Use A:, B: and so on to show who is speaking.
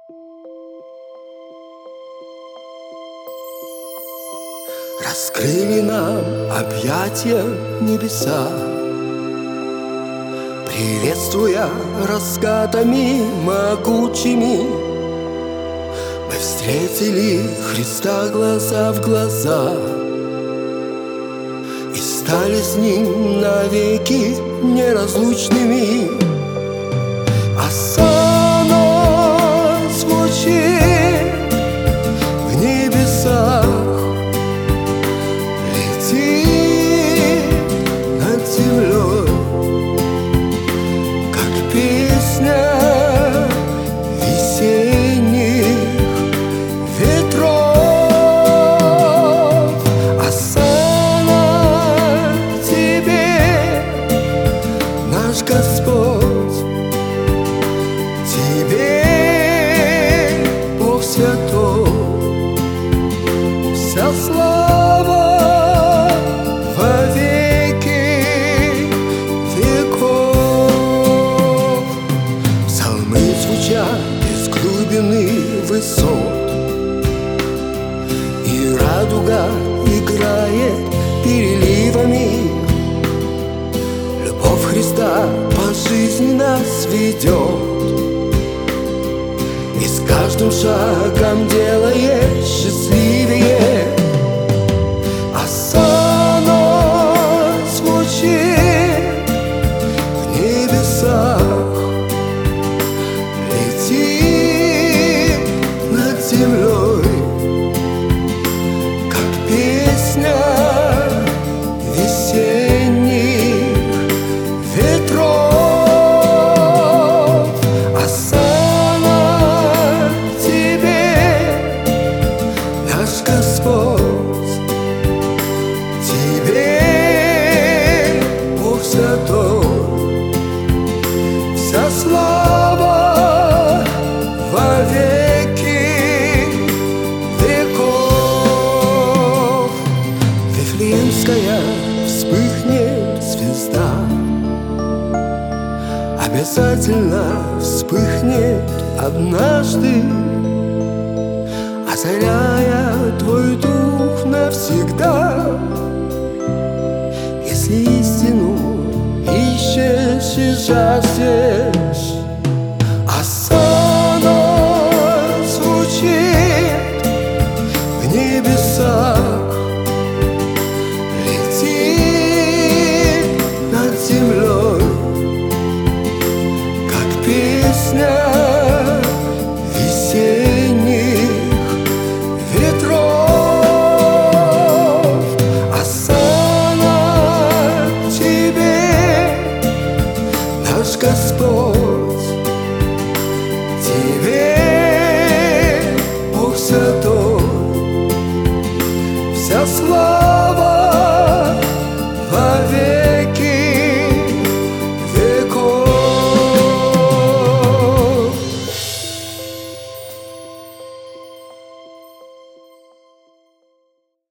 A: Раскрыли нам объятия небеса, приветствуя раскатами могучими. Мы встретили Христа глаза в глаза и стали с Ним навеки неразлучными. Осанна звучит в небесах, летит над землей, как песня весенних ветров. Осанна Тебе, наш Господь, Тебе, Бог Святой, вся слава во веки веков. Псалмы звучат из глубины высот, и радуга играет переливами. Любовь Христа по жизни нас ведет, и с каждым шагом делает счастливее. Осанна звучит в небесах, летит над землей, как песня весенних ветров. Осанна Тебе, наш Господь, Тебе, Бог Святой, вся слава во веки веков. Вифлеемская вспыхнет звезда, обязательно вспыхнет однажды, озаряя Твой дух навсегда. Если истину ищешь и жаждешь,